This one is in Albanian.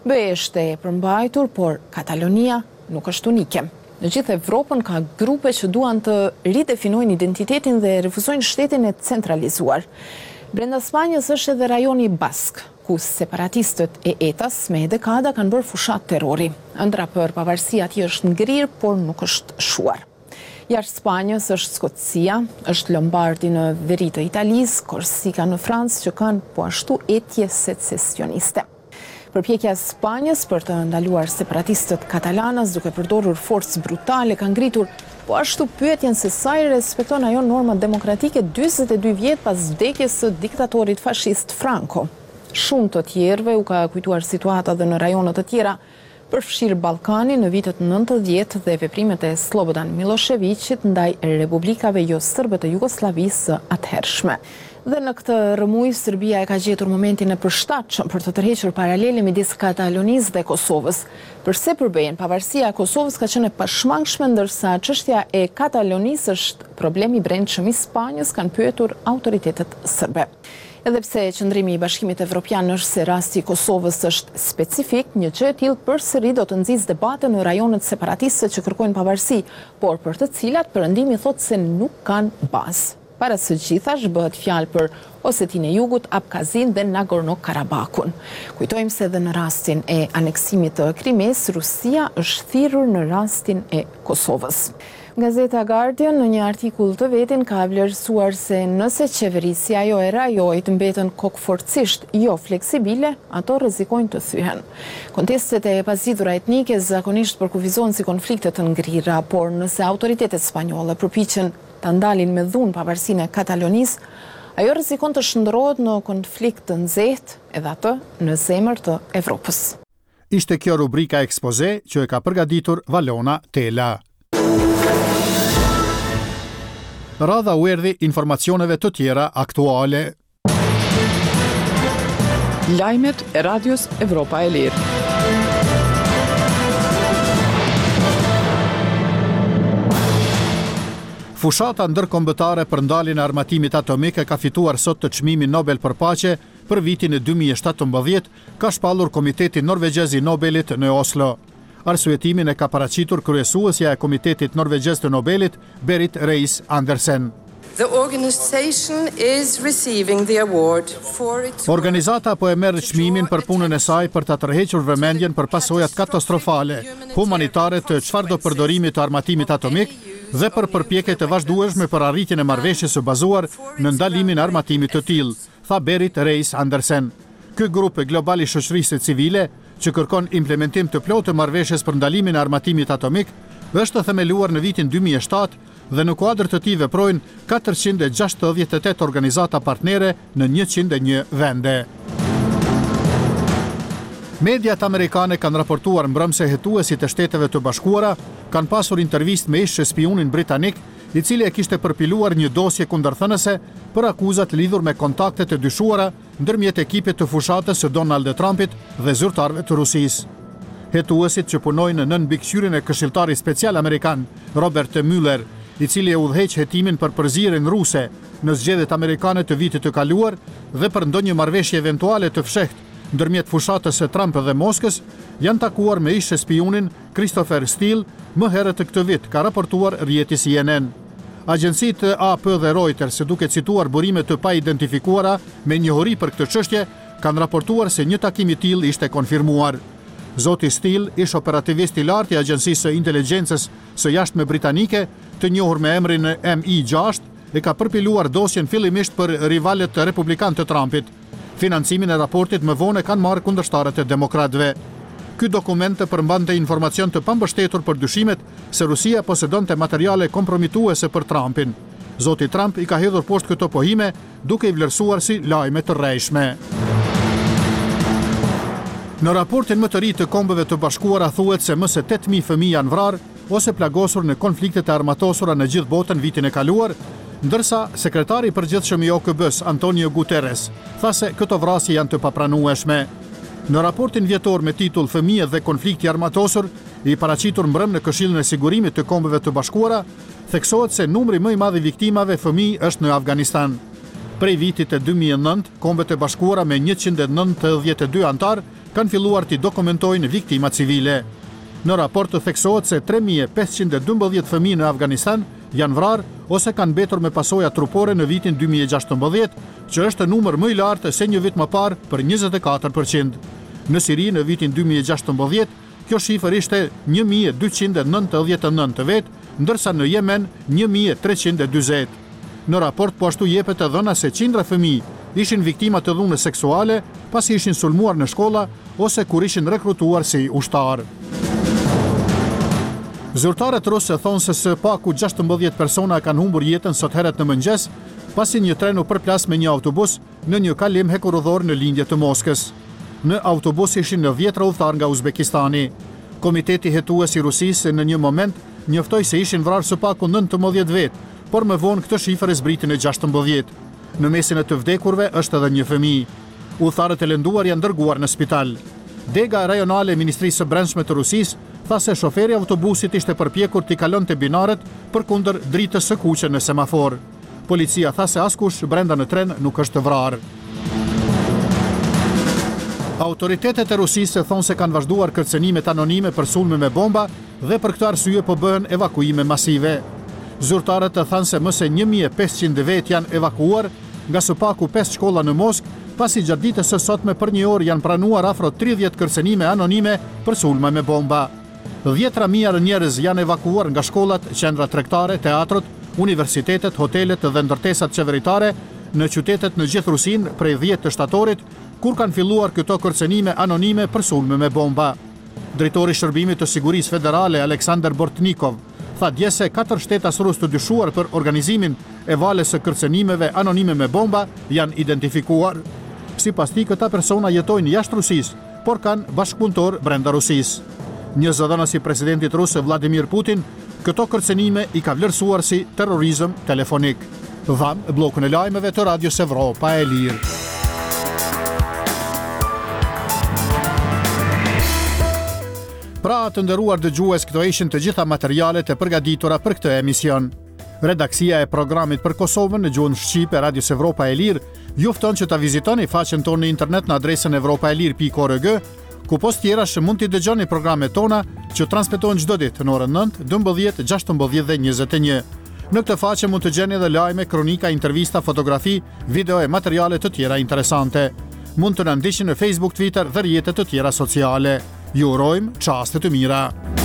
BE është e përmbajtur, por Katalonia nuk është unike. Në gjithë Evropën ka grupe që duan të ridefinojnë identitetin dhe refuzojnë shtetin e centralizuar. Brenda Spanjës është edhe rajoni Bask, ku separatistët e ETA-s me dekada kanë bërë fushat terrori. Ëndra për pavarësi atje është ngrirë, por nuk është shuar. Jashtë Spanjës është Skocia, është Lombardi në veri të Italisë, Korsika në Francë që kanë po ashtu etje secesioniste. Përpjekja e Spanjës për të ndaluar separatistët katalanas duke përdorur forcë brutale ka ngritur po ashtu pyetjen se sa i respekton ajo norma demokratike 42 vjet pas vdekjes së diktatorit fashist Franco. Shumë të tjerëve u ka kujtuar situata dhe në rajonet të tjera, përfshirë Ballkani në vitet 90 dhe veprimet e Slobodan Miloševićit ndaj republikave jo sërbe të Jugosllavisë së atëhershme. Dhe në këtë rëmuj, Serbia e ka gjetur momentin e përshtatshëm për të tërhequr paralele midis Katalonisë dhe Kosovës. Përse përbehen, pavarësia e Kosovës ka qenë e pashmangshme, ndërsa çështja e Katalonisë është problemi i brendshëm i Spanjës, kanë pyetur autoritetet serbe. Edhe pse qëndrimi i Bashkimit Evropian është se rasti i Kosovës është specifik, një gjë e tillë përsëri do të nxjisë debate në rajonet separatiste që kërkojnë pavarësi, por për të cilat Perëndimi thotë se nuk kanë bazë. Para së gjithash bëhet fjalë për Osetinë e Jugut, Abkazin dhe Nagorno-Karabakun. Kujtojmë se edhe në rastin e aneksimit të Krimes, Rusia është thirrur në rastin e Kosovës. Gazeta Guardian në një artikull të vetin ka vlerësuar se nëse qeverisja jo e rajojt mbetën kokëforcisht jo fleksibile, ato rrezikojnë të thyhen. Kontestet e pazidhura etnike zakonisht përkufizohen si konflikte të ngrira, por nëse autoritetet spanjolle përpiqen ta ndalin me dhunë pavarësinë e Katalonisë, ajo rrezikon të shndërrohet në konflikt të nxehtë, edhe atë në zemër të Evropës. Ishte kjo rubrika ekspoze që e ka përgatitur Valona Tela. Radha u erdhi informacioneve të tjera aktuale. Lajmet e Radios Evropa e Lirë. Fushata ndërkombëtare për ndaljen e armatimit atomik ka fituar sot të çmimin Nobel për paqe për vitin e 2017, ka shpallur Komiteti Norvegjez i Nobelit në Oslo. Arsyetimin e ka paraqitur kryesuesja e Komitetit Norvegjez të Nobelit, Berit Reiss-Andersen. The organization is receiving the award for its Organizata po e merr çmimin për punën e saj për ta tërhequr vëmendjen për pasojat katastrofale, humanitare të çfarëdo përdorimit të armatimit atomik dhe për përpjekjet e vazhdueshme për arritjen e marrëveshjes së bazuar në ndalimin e armatimit të tillë, tha Berit Reiss-Andersen. Ky grup global i shoqërisë civile që kërkon implementim të plotë të marrëveshjes për ndalimin e armatimit atomik, është themeluar në vitin 2007 dhe në kuadër të tij veprojnë 468 organizata partnere në 101 vende. Mediat amerikane kanë raportuar mbrëm se hetuesit e Shteteve të Bashkuara kanë pasur intervistë me ish spionin britanik, i cili e kishte përpiluar një dosje kundërthënëse për akuzat lidhur me kontaktet e dyshuara ndërmjet ekipit të fushatës së Donald Trumpit dhe zyrtarëve të Rusisë. Hetuesit që punojnë në nënbikëqyrjen e këshilltarit special amerikan Robert Mueller, i cili e udhëheq hetimin për përzierjen ruse në zgjedhjet amerikane të vitit të kaluar dhe për ndonjë marrëveshje eventuale të fshehtë ndërmjet fushatës së Trump dhe Moskës, janë takuar me ish spionin Christopher Steele më herët të këtë vit, ka raportuar rrjeti CNN. Agjencitë AP dhe Reuters, duke cituar burime të pa identifikuara me njohuri për këtë çështje, kanë raportuar se një takim i tillë ishte konfirmuar. Zoti Steele, ish operativist i lartë i Agjencisë së Inteligjencës së Jashtme Britanike, të njohur me emrin MI6, e ka përpiluar dosjen fillimisht për rivalet republikan të Trumpit. Financimin e raportit më vonë kanë marrë kundërshtarët e demokratëve. Ky dokument përmbante informacion të pambështetur për dyshimet se Rusia posedonte materiale kompromituese për Trumpin. Zoti Trump i ka hedhur poshtë këto pohime, duke i vlerësuar si lajme të rrejshme. Në raportin më të ri të Kombeve të Bashkuara thuhet se më se 8.000 fëmijë janë vrarë ose plagosur në konfliktet e armatosura në gjithë botën vitin e kaluar, ndërsa sekretari i përgjithshëm i OKB-s Antonio Guterres tha se këto vrasje janë të papranueshme. Në raportin vjetor me titull Fëmijët dhe konflikti armatosur, i paraqitur mbrëm në Këshillin e Sigurimit të Kombeve të Bashkuara, theksohet se numri më i madh i viktimave fëmijë është në Afganistan. Prej vitit e 2009, Kombet e Bashkuara me 192 antar kanë filluar të dokumentojnë viktima civile. Në raport të theksohet se 3512 fëmijë në Afganistan janë vrarë ose kanë mbetur me pasoja trupore në vitin 2016, që është numër më i lartë se një vit më parë për 24%. Në Siri në vitin 2016, kjo shifër ishte 1299 vetë, ndërsa në Yemen 1340. Në raport po ashtu jepet e dhëna se qindra fëmijë ishin viktima të dhunës seksuale pasi ishin sulmuar në shkolla ose kur ishin rekrutuar si ushtar. Zyrtarët rusë thonë se së paku 16 persona kanë humbur jetën sot herët në mëngjes, pasi një tren u përplas me një autobus në një kalim hekurudhor në lindje të Moskës. Në autobus ishin në 10 udhëtar nga Uzbekistani. Komiteti hetues i Rusisë në një moment njoftoi se ishin vrarë së paku 19 vetë, por më vonë këtë shifër e zbriti në 16. Në mesin e të vdekurve është edhe një fëmijë. Udhëtarët e lënduar janë dërguar në spital. Dega rajonale e Ministrisë së Brendshme të Rusisë tha se shoferi i autobusit ishte përpjekur t'i kalonte binarët përkundër dritës së kuqe në semafor. Policia tha se askush brenda në tren nuk është vrarë. Autoritetet e Rusisë thonë se kanë vazhduar kërcënimet anonime për sulme me bomba dhe për këtë arsye po bëhen evakuime masive. Zyrtarët thanë se më se 1500 vetë janë evakuar nga së paku 5 shkolla në Moskë, pasi gjatë ditës së sotme për një orë janë pranuar afro 30 kërcënime anonime për sulme me bomba. 10 mijë njerëz janë evakuar nga shkollat, qendra tregtare, teatrët, universitetet, hotelet dhe ndërtesat qeveritare në qytetet në gjithë Rusinë prej 10 të shtatorit, kur kanë filluar këto kërcënime anonime për sulme me bomba. Drejtori i Shërbimit të Sigurisë Federale Aleksandr Bortnikov tha dje se 4 shtetas rus të dyshuar për organizimin e valës së kërcënimeve anonime me bomba janë identifikuar. Sipas tij, këta persona jetojnë jashtë Rusisë, por kanë bashkëpunëtor brenda Rusisë. Një zëdhënës i presidentit rus Vladimir Putin këto kërcënime i ka vlerësuar si terrorizëm telefonik. Dham bllokun e lajmeve të Radios Evropa e Lirë. Pra të nderuar dëgjues, këto ishin të gjitha materialet e përgatitura për këtë emision. Redaksia e programit për Kosovën në gjuhën shqipe Radios Evropa e Lirë ju fton që ta vizitoni faqen tonë në internet në adresën evropaelir.org, ku post tjera që mund t'i dëgjoni programet tona që transmetohen çdo ditë në orën 9, 12, 16 dhe 21. Në këtë faqe mund të gjeni edhe lajme, kronika, intervista, fotografi, video e materiale të tjera interesante. Mund të na ndiqni në Facebook, Twitter dhe rrjetet të tjera sociale. Ju urojmë çaste të mira.